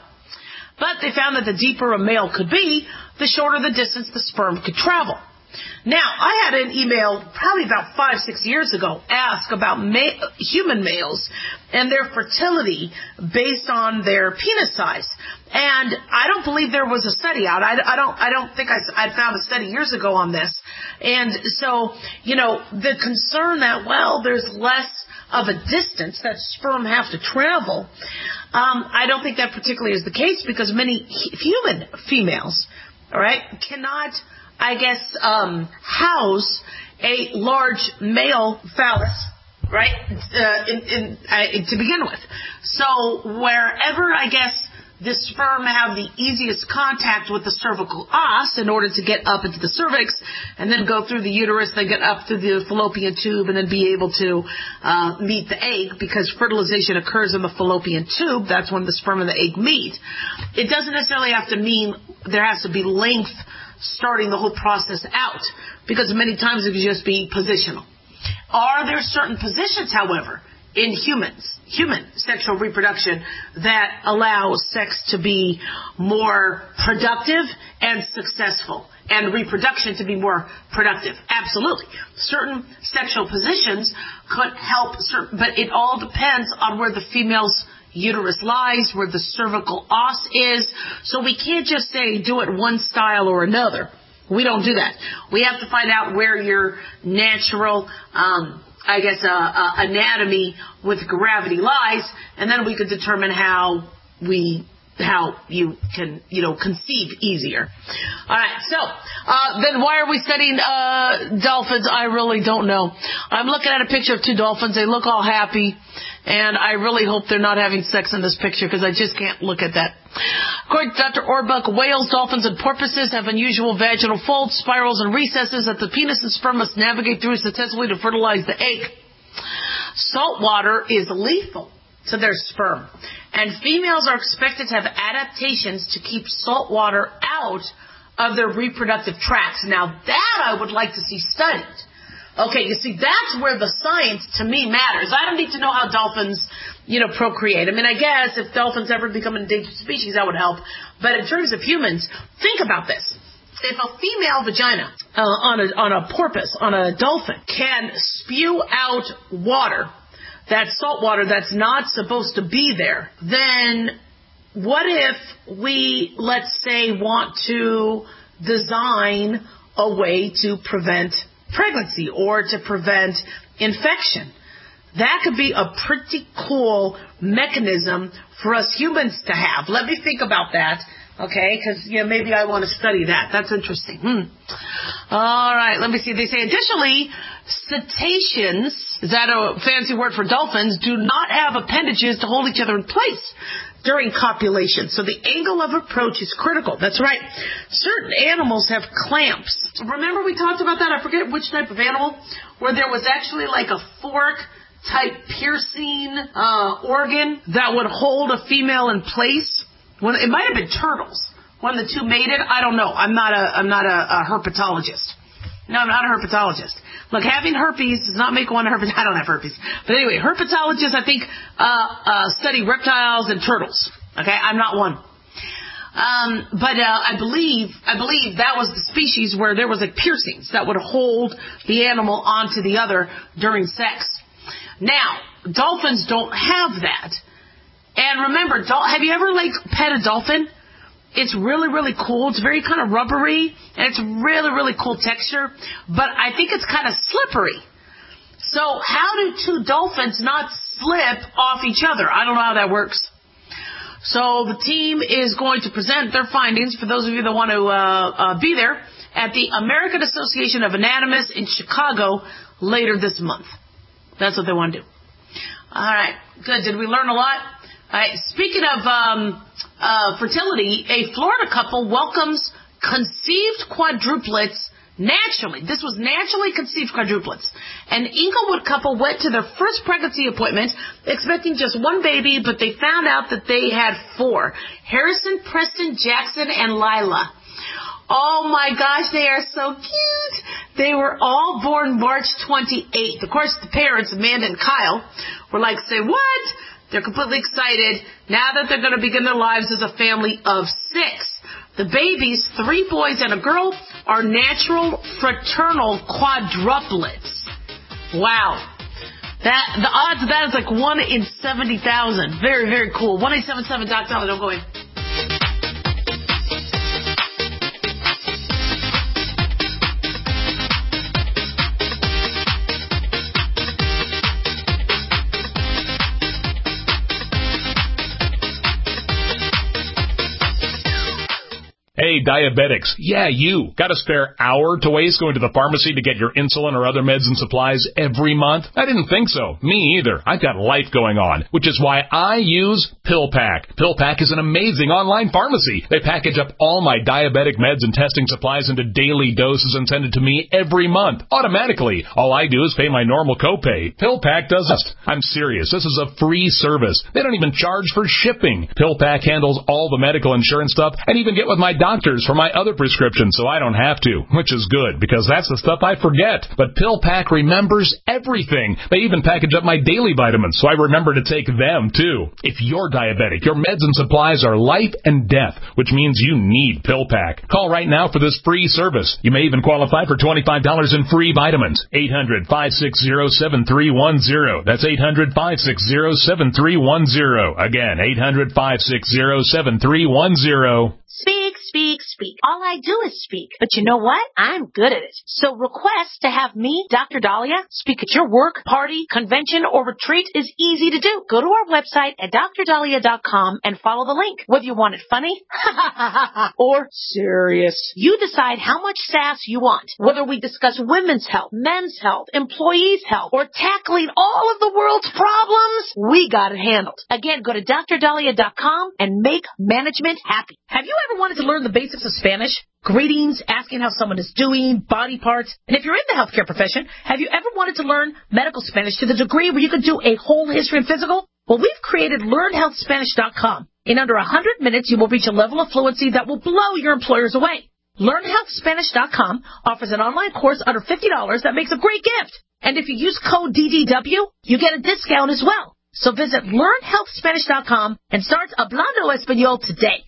[SPEAKER 4] But they found that the deeper a male could be, the shorter the distance the sperm could travel. Now, I had an email probably about five, six years ago ask about ma- human males and their fertility based on their penis size. And I don't believe there was a study out. I, I don't I don't think I, I found a study years ago on this. And so, you know, the concern that, well, there's less of a distance that sperm have to travel, um, I don't think that particularly is the case because many human females, all right, cannot, I guess, um, house a large male phallus, right, uh, in, in, uh, to begin with. So wherever, I guess, the sperm have the easiest contact with the cervical os in order to get up into the cervix and then go through the uterus, then get up through the fallopian tube and then be able to uh, meet the egg because fertilization occurs in the fallopian tube. That's when the sperm and the egg meet. It doesn't necessarily have to mean there has to be length starting the whole process out because many times it could just be positional. Are there certain positions, however, in humans, human sexual reproduction that allow sex to be more productive and successful and reproduction to be more productive? Absolutely. Certain sexual positions could help, certain, but it all depends on where the female's uterus lies, where the cervical os is. So we can't just say do it one style or another. We don't do that. We have to find out where your natural um I guess, uh, uh, anatomy with gravity lies, and then we could determine how we how you can, you know, conceive easier. All right, so uh, then why are we studying uh, dolphins? I really don't know. I'm looking at a picture of two dolphins. They look all happy, and I really hope they're not having sex in this picture because I just can't look at that. According to Doctor Orbuck, whales, dolphins, and porpoises have unusual vaginal folds, spirals, and recesses that the penis and sperm must navigate through successfully to fertilize the egg. Salt water is lethal to their sperm, and females are expected to have adaptations to keep salt water out of their reproductive tracts. Now that I would like to see studied. Okay, you see, that's where the science to me matters. I don't need to know how dolphins, you know, procreate. I mean, I guess if dolphins ever become an endangered species, that would help. But in terms of humans, think about this. If a female vagina uh, on a on a porpoise, on a dolphin, can spew out water, that salt water that's not supposed to be there, then what if we, let's say, want to design a way to prevent pregnancy or to prevent infection? That could be a pretty cool mechanism for us humans to have. Let me think about that, okay? Because, you know, maybe I want to study that. That's interesting. Hmm. All right, let me see. They say, additionally, cetaceans, is that a fancy word for dolphins, do not have appendages to hold each other in place during copulation. So the angle of approach is critical. That's right. Certain animals have clamps. Remember we talked about that? I forget which type of animal, where there was actually like a fork type piercing uh, organ that would hold a female in place. When it might have been turtles when the two mated. I don't know. I'm not a I'm not a, a herpetologist. No, I'm not a herpetologist. Look, having herpes does not make one a herpet. I don't have herpes. But anyway, herpetologists, I think, uh, uh, study reptiles and turtles. Okay, I'm not one. Um, but uh, I believe I believe that was the species where there was like piercings that would hold the animal onto the other during sex. Now, dolphins don't have that. And remember, dol- have you ever like pet a dolphin? It's really, really cool. It's very kind of rubbery, and it's really, really cool texture. But I think it's kind of slippery. So how do two dolphins not slip off each other? I don't know how that works. So the team is going to present their findings, for those of you that want to uh, uh, be there, at the American Association of Anatomists in Chicago later this month. That's what they want to do. All right, good. Did we learn a lot? All right, speaking of um, uh, fertility, a Florida couple welcomes conceived quadruplets naturally. This was naturally conceived quadruplets. An Inglewood couple went to their first pregnancy appointment expecting just one baby, but they found out that they had four. Harrison, Preston, Jackson, and Lila. Oh my gosh, they are so cute. They were all born March twenty-eighth. Of course, the parents, Amanda and Kyle, were like, say what? They're completely excited now that they're going to begin their lives as a family of six. The babies, three boys and a girl, are natural fraternal quadruplets. Wow. That the odds of that is like one in seventy thousand. Very, very cool. one eight seven seven Doc Dolly. Don't go in.
[SPEAKER 14] Hey, diabetics. Yeah, you. Got a spare hour to waste going to the pharmacy to get your insulin or other meds and supplies every month? I didn't think so. Me either. I've got life going on, which is why I use PillPack. PillPack is an amazing online pharmacy. They package up all my diabetic meds and testing supplies into daily doses and send it to me every month, automatically. All I do is pay my normal copay. PillPack does this. I'm serious. This is a free service. They don't even charge for shipping. PillPack handles all the medical insurance stuff and even get with my doctor doctors for my other prescriptions so I don't have to, which is good because that's the stuff I forget. But PillPack remembers everything. They even package up my daily vitamins so I remember to take them too. If you're diabetic, your meds and supplies are life and death, which means you need PillPack. Call right now for this free service. You may even qualify for twenty-five dollars in free vitamins. eight hundred, five six zero, seven three one zero. That's eight hundred, five six zero, seven three one zero. Again, eight hundred, five six zero, seven three one zero.
[SPEAKER 12] Speak, speak,
[SPEAKER 4] speak. All I do is speak. But you know what? I'm good at it. So request to have me, Doctor Dahlia, speak at your work, party, convention, or retreat is easy to do. Go to our website at d r dahlia dot com and follow the link. Whether you want it funny or serious, you decide how much sass you want. Whether we discuss women's health, men's health, employees' health, or tackling all of the world's problems, we got it handled. Again, go to d r dahlia dot com and make management happy. Have you ever wanted to learn the basics of Spanish? Greetings, asking how someone is doing, body parts. And if you're in the healthcare profession, have you ever wanted to learn medical Spanish to the degree where you could do a whole history and physical? Well, we've created learn health spanish dot com. In under one hundred minutes, you will reach a level of fluency that will blow your employers away. learn health spanish dot com offers an online course under fifty dollars that makes a great gift. And if you use code D D W, you get a discount as well. So visit learn health spanish dot com and start Hablando Español today.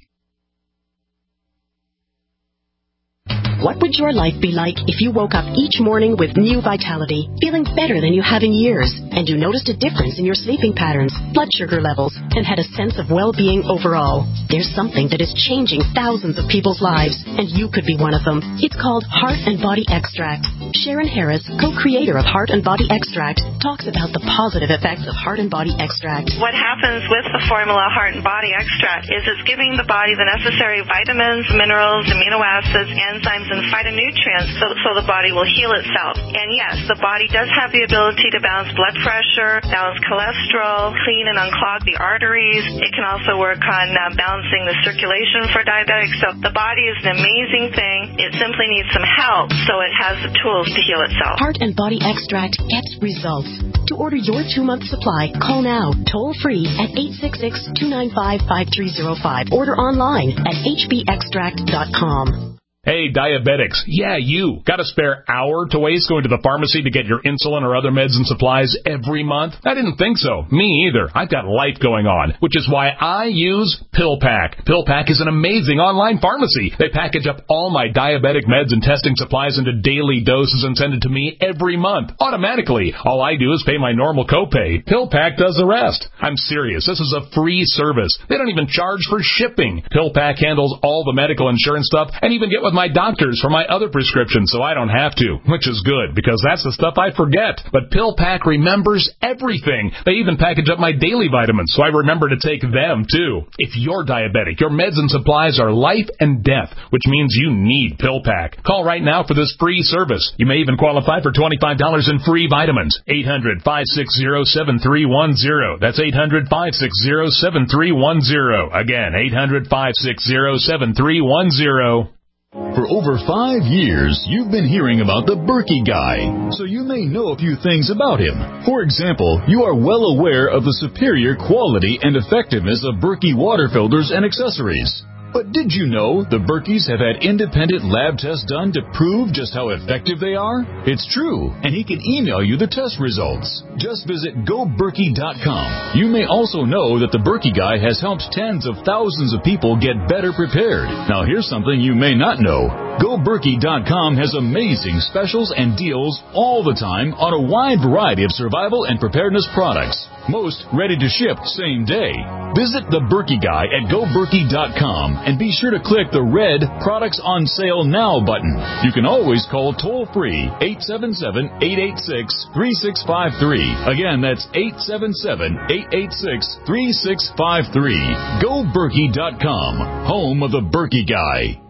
[SPEAKER 15] What would your life be like if you woke up each morning with new vitality, feeling better than you have in years, and you noticed a difference in your sleeping patterns, blood sugar levels, and had a sense of well-being overall? There's something that is changing thousands of people's lives, and you could be one of them. It's called Heart and Body Extract. Sharon Harris, co-creator of Heart and Body Extract, talks about the positive effects of Heart and Body Extract.
[SPEAKER 16] What happens with the formula Heart and Body Extract is it's giving the body the necessary vitamins, minerals, amino acids, enzymes, and phytonutrients so, so the body will heal itself. And yes, the body does have the ability to balance blood pressure, balance cholesterol, clean and unclog the arteries. It can also work on uh, balancing the circulation for diabetics. So the body is an amazing thing. It simply needs some help so it has the tools to heal itself.
[SPEAKER 15] Heart and Body Extract gets results. To order your two-month supply, call now, toll-free at eight six six, two nine five, five three zero five. Order online at h b extract dot com.
[SPEAKER 14] Hey, diabetics. Yeah, you. Got a spare hour to waste going to the pharmacy to get your insulin or other meds and supplies every month? I didn't think so. Me either. I've got life going on, which is why I use PillPack. PillPack is an amazing online pharmacy. They package up all my diabetic meds and testing supplies into daily doses and send it to me every month, automatically. All I do is pay my normal copay. PillPack does the rest. I'm serious. This is a free service. They don't even charge for shipping. PillPack handles all the medical insurance stuff and even get with my doctors for my other prescriptions so I don't have to, which is good because that's the stuff I forget. But PillPack remembers everything. They even package up my daily vitamins so I remember to take them too. If you're diabetic, your meds and supplies are life and death, which means you need PillPack. Call right now for this free service. You may even qualify for twenty-five dollars in free vitamins. eight hundred, five six zero, seven three one zero. That's eight hundred, five six zero, seven three one zero. Again, eight hundred, five six zero, seven three one zero.
[SPEAKER 13] For over five years, you've been hearing about the Berkey Guy, so you may know a few things about him. For example, you are well aware of the superior quality and effectiveness of Berkey water filters and accessories. But did you know the Berkeys have had independent lab tests done to prove just how effective they are? It's true, and he can email you the test results. Just visit go berkey dot com. You may also know that the Berkey Guy has helped tens of thousands of people get better prepared. Now here's something you may not know. go berkey dot com has amazing specials and deals all the time on a wide variety of survival and preparedness products. Most ready to ship same day. Visit the Berkey Guy at go berkey dot com and be sure to click the red Products on Sale Now button. You can always call toll-free eight seven seven, eight eight six, three six five three. Again, that's eight seven seven, eight eight six, three six five three. go berkey dot com, home of the Berkey Guy.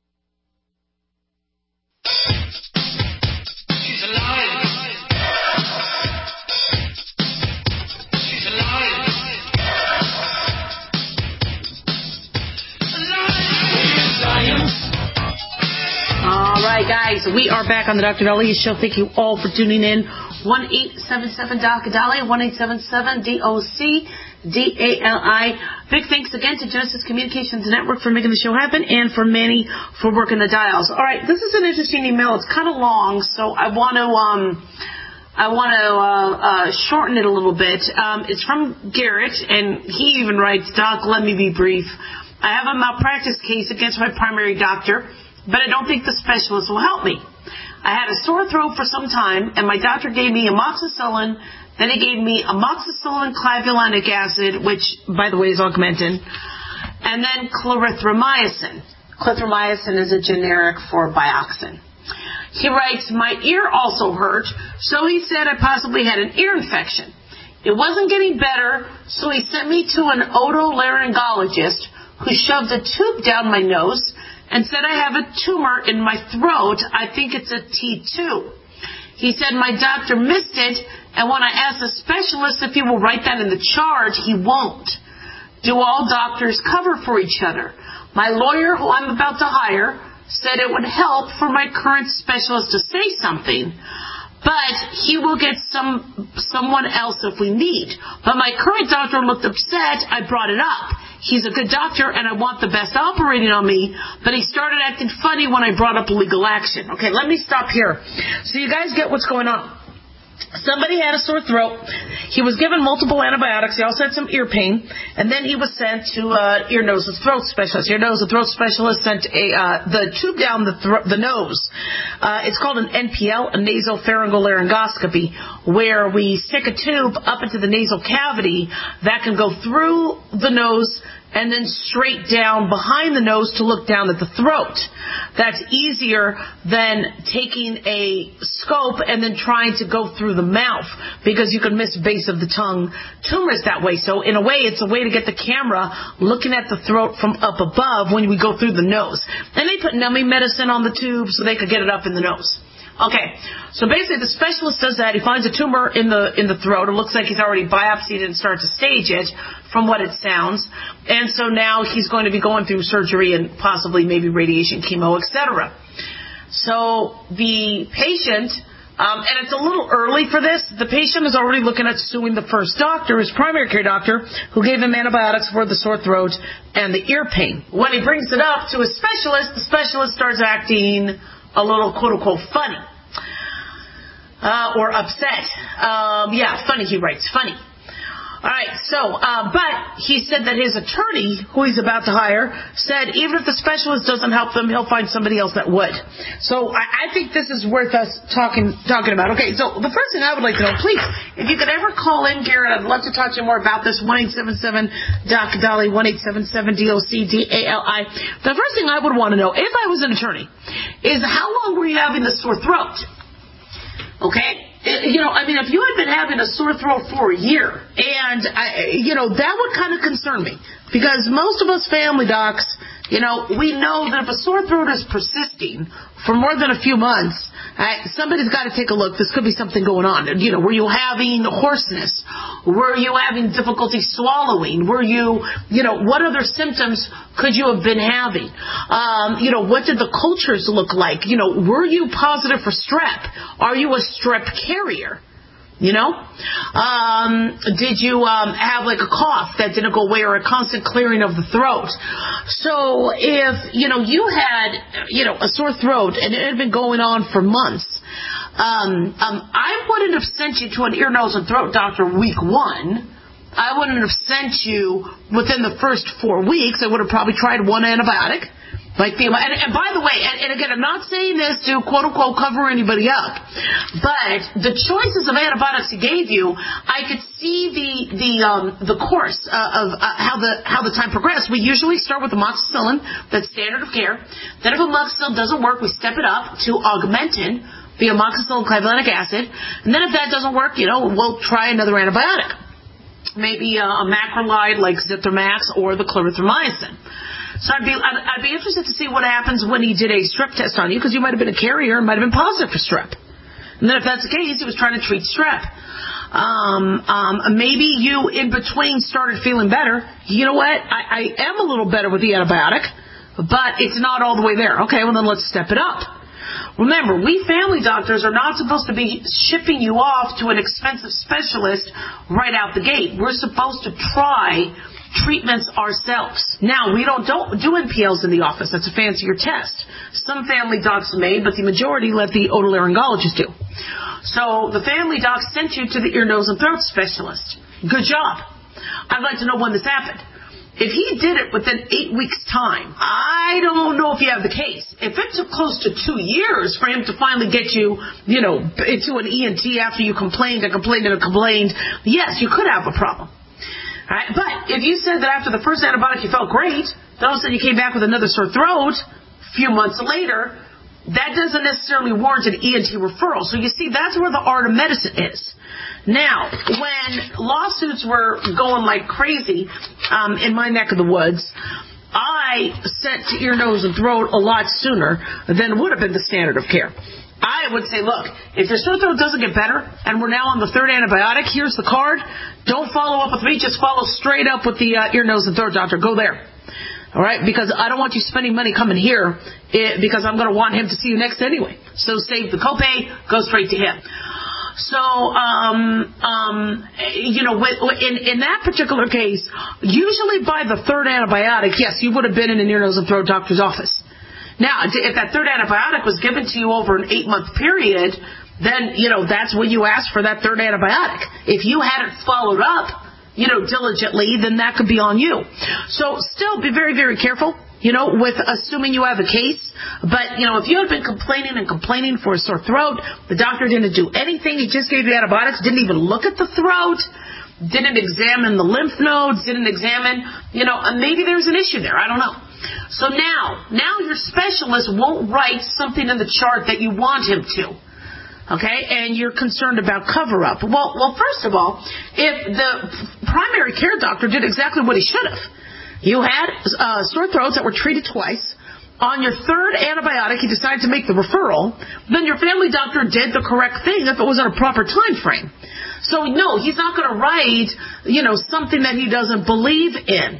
[SPEAKER 4] All right, guys, we are back on the Doctor Dahlia Show. Thank you all for tuning in. one eight seven seven D O C Dahlia, one eight seven seven D O C D A L I. Big thanks again to Genesis Communications Network for making the show happen and for Manny for working the dials. All right, this is an interesting email. It's kind of long, so I want to um, I want to uh, uh, shorten it a little bit. Um, it's from Garrett, and he even writes, Doc, let me be brief. I have a malpractice case against my primary doctor, but I don't think the specialist will help me. I had a sore throat for some time, and my doctor gave me amoxicillin. Then he gave me amoxicillin clavulanic acid, which, by the way, is Augmentin, and then clarithromycin. Clithromycin is a generic for Bioxin. He writes, my ear also hurt, so he said I possibly had an ear infection. It wasn't getting better, so he sent me to an otolaryngologist who shoved a tube down my nose and said I have a tumor in my throat. I think it's a T two. He said my doctor missed it, and when I asked the specialist if he will write that in the chart, he won't. Do all doctors cover for each other? My lawyer, who I'm about to hire, said it would help for my current specialist to say something, but he will get some someone else if we need. But my current doctor looked upset. I brought it up. He's a good doctor, and I want the best operating on me, but he started acting funny when I brought up legal action. Okay, let me stop here. So you guys get what's going on. Somebody had a sore throat. He was given multiple antibiotics. He also had some ear pain. And then he was sent to uh, ear, nose, and throat specialist. Ear, nose, and throat specialist sent a, uh, the tube down the, thro- the nose. Uh, it's called an N P L, a nasopharyngeal laryngoscopy, where we stick a tube up into the nasal cavity that can go through the nose and then straight down behind the nose to look down at the throat. That's easier than taking a scope and then trying to go through the mouth, because you can miss base of the tongue tumors that way. So in a way, it's a way to get the camera looking at the throat from up above when we go through the nose. And they put numbing medicine on the tube so they could get it up in the nose. Okay, so basically the specialist does that. He finds a tumor in the in the throat. It looks like he's already biopsied it and started to stage it from what it sounds. And so now he's going to be going through surgery and possibly maybe radiation, chemo, et cetera. So the patient, um, and it's a little early for this, the patient is already looking at suing the first doctor, his primary care doctor, who gave him antibiotics for the sore throat and the ear pain. When he brings it up to his specialist, the specialist starts acting a little quote-unquote funny, uh, or upset. Um, yeah, funny, he writes, funny. All right, so, uh, but he said that his attorney, who he's about to hire, said even if the specialist doesn't help them, he'll find somebody else that would. So I, I think this is worth us talking talking about. Okay, so the first thing I would like to know, please, if you could ever call in, Garrett, I'd love to talk to you more about this, one eight seven seven D O C D A L I, one eight seven seven D O C D A L I. The first thing I would want to know, if I was an attorney, is how long were you having the sore throat? Okay? You know, I mean, if you had been having a sore throat for a year, and, I, you know, that would kind of concern me. Because most of us family docs, you know, we know that if a sore throat is persisting for more than a few months, uh, somebody's got to take a look. This could be something going on. You know, were you having hoarseness? Were you having difficulty swallowing? Were you, you know, what other symptoms could you have been having? Um, you know, what did the cultures look like? You know, were you positive for strep? Are you a strep carrier? You know, um, did you um, have like a cough that didn't go away, or a constant clearing of the throat? So if, you know, you had, you know, a sore throat and it had been going on for months, um, um, I wouldn't have sent you to an ear, nose, and throat doctor week one. I wouldn't have sent you within the first four weeks. I would have probably tried one antibiotic. Like the, and, and by the way, and, and again, I'm not saying this to quote unquote cover anybody up, but the choices of antibiotics he gave you, I could see the the um, the course uh, of uh, how the how the time progressed. We usually start with amoxicillin, that's standard of care. Then if amoxicillin doesn't work, we step it up to Augmentin, the amoxicillin clavulanic acid, and then if that doesn't work, you know, we'll try another antibiotic, maybe uh, a macrolide like Zithromax or the clarithromycin. So I'd be I'd, I'd be interested to see what happens when he did a strep test on you, because you might have been a carrier and might have been positive for strep. And then if that's the case, he was trying to treat strep. Um, um, maybe you in between started feeling better. You know what? I, I am a little better with the antibiotic, but it's not all the way there. Okay, well then let's step it up. Remember, we family doctors are not supposed to be shipping you off to an expensive specialist right out the gate. We're supposed to try treatments ourselves. Now, we don't, don't do N P Ls in the office. That's a fancier test. Some family docs may, but the majority let the otolaryngologist do. So the family doc sent you to the ear, nose, and throat specialist. Good job. I'd like to know when this happened. If he did it within eight weeks' time, I don't know if you have the case. If it took close to two years for him to finally get you, you know, into an E N T after you complained and complained and complained, yes, you could have a problem. All right, but if you said that after the first antibiotic you felt great, then all of a sudden you came back with another sore throat a few months later, that doesn't necessarily warrant an E N T referral. So you see, that's where the art of medicine is. Now, when lawsuits were going like crazy um, in my neck of the woods, I sent to ear, nose, and throat a lot sooner than would have been the standard of care. I would say, look, if your sore throat doesn't get better, and we're now on the third antibiotic, here's the card. Don't follow up with me. Just follow straight up with the uh, ear, nose, and throat doctor. Go there. All right, because I don't want you spending money coming here it, because I'm going to want him to see you next anyway. So save the copay, go straight to him. So, um, um, you know, in, in that particular case, usually by the third antibiotic, yes, you would have been in an ear, nose, and throat doctor's office. Now, if that third antibiotic was given to you over an eight-month period, then, you know, that's when you asked for that third antibiotic. If you hadn't followed up, you know, diligently, then that could be on you. So still be very, very careful, you know, with assuming you have a case. But, you know, if you had been complaining and complaining for a sore throat, the doctor didn't do anything. He just gave you antibiotics, didn't even look at the throat, didn't examine the lymph nodes, didn't examine, you know, maybe there's an issue there. I don't know. So now, now your specialist won't write something in the chart that you want him to. Okay, and you're concerned about cover-up. Well, well, first of all, if the primary care doctor did exactly what he should have, you had uh, sore throats that were treated twice. On your third antibiotic, he decided to make the referral. Then your family doctor did the correct thing if it was in a proper time frame. So no, he's not going to write, you know, something that he doesn't believe in.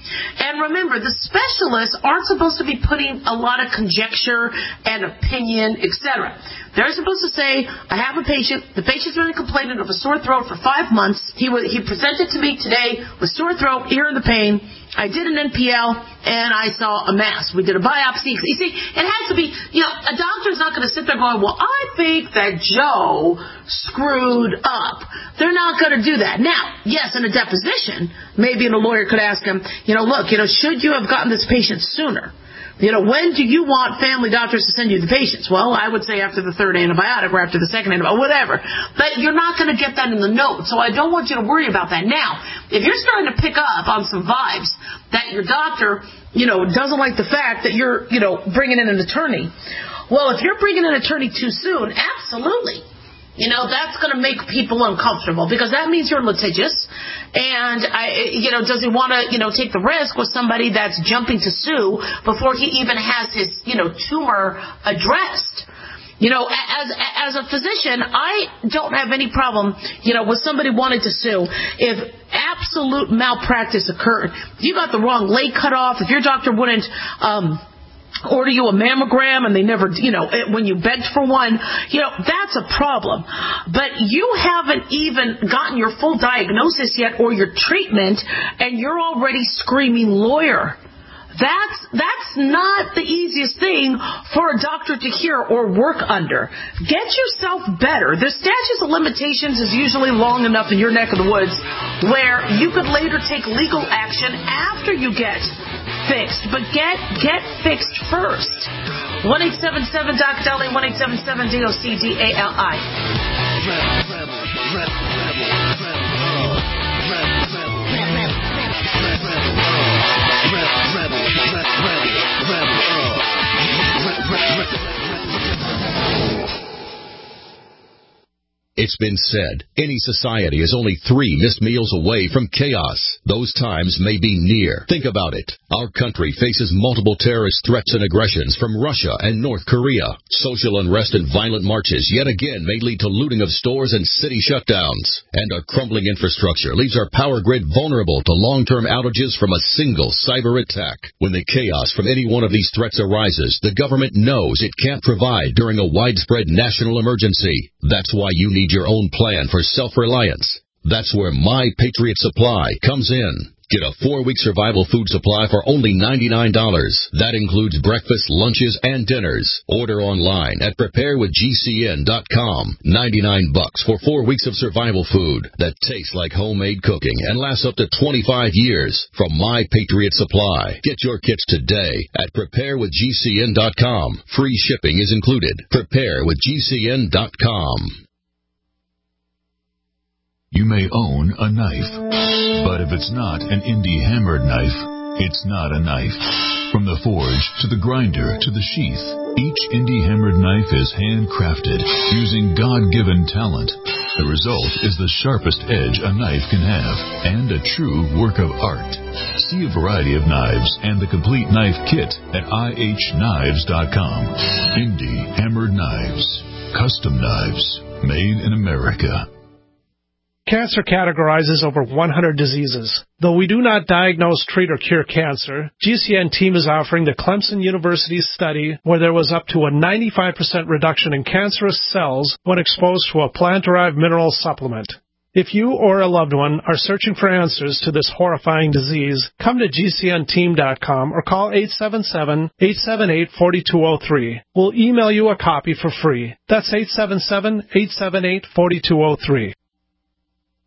[SPEAKER 4] And remember, the specialists aren't supposed to be putting a lot of conjecture and opinion, et cetera. They're supposed to say, I have a patient. The patient's been complaining of a sore throat for five months. He was, he presented to me today with sore throat, ear in the pain. I did an N P L, and I saw a mass. We did a biopsy. You see, it has to be, you know, a doctor's not going to sit there going, well, I think that Joe screwed up. They're not going to do that. Now, yes, in a deposition, maybe a lawyer could ask him, you know, look, you know, should you have gotten this patient sooner? You know, when do you want family doctors to send you the patients? Well, I would say after the third antibiotic or after the second antibiotic, whatever. But you're not going to get that in the note, so I don't want you to worry about that. Now, if you're starting to pick up on some vibes that your doctor, you know, doesn't like the fact that you're, you know, bringing in an attorney, well, if you're bringing in an attorney too soon, absolutely. You know, that's going to make people uncomfortable because that means you're litigious. And, I, you know, does he want to, you know, take the risk with somebody that's jumping to sue before he even has his, you know, tumor addressed? You know, as as a physician, I don't have any problem, you know, with somebody wanting to sue if absolute malpractice occurred. If you got the wrong leg cut off, if your doctor wouldn't um order you a mammogram and they never, you know, when you begged for one, you know, that's a problem. But you haven't even gotten your full diagnosis yet or your treatment, and you're already screaming lawyer. That's that's not the easiest thing for a doctor to hear or work under. Get yourself better. The statute of limitations is usually long enough in your neck of the woods where you could later take legal action after you get fixed. But get get fixed first. one eight seven seven D O C D A L I, one eight seven seven D O C D A L I.
[SPEAKER 17] It's been said, any society is only three missed meals away from chaos. Those times may be near. Think about it. Our country faces multiple terrorist threats and aggressions from Russia and North Korea. Social unrest and violent marches yet again may lead to looting of stores and city shutdowns. And our crumbling infrastructure leaves our power grid vulnerable to long-term outages from a single cyber attack. When the chaos from any one of these threats arises, the government knows it can't provide during a widespread national emergency. That's why you need your own plan for self-reliance. That's where My Patriot Supply comes in. Get a four-week survival food supply for only ninety-nine dollars. That includes breakfast, lunches, and dinners. Order online at prepare with G C N dot com. ninety-nine bucks for four weeks of survival food that tastes like homemade cooking and lasts up to twenty-five years from My Patriot Supply. Get your kits today at prepare with G C N dot com. Free shipping is included. prepare with G C N dot com.
[SPEAKER 13] You may own a knife, but if it's not an indie hammered knife, It's not a knife. From the forge to the grinder to the sheath, each Indie hammered knife is handcrafted using God-given talent. The result is the sharpest edge a knife can have and a true work of art. See a variety of knives and the complete knife kit at I H knives dot com. Indie Hammered Knives. Custom knives made in America.
[SPEAKER 18] Cancer categorizes over one hundred diseases. Though we do not diagnose, treat, or cure cancer, G C N team is offering the Clemson University study where there was up to a ninety-five percent reduction in cancerous cells when exposed to a plant-derived mineral supplement. If you or a loved one are searching for answers to this horrifying disease, come to G C N team dot com or call eight seven seven, eight seven eight, four two zero three. We'll email you a copy for free. That's eight seven seven, eight seven eight, four two zero three.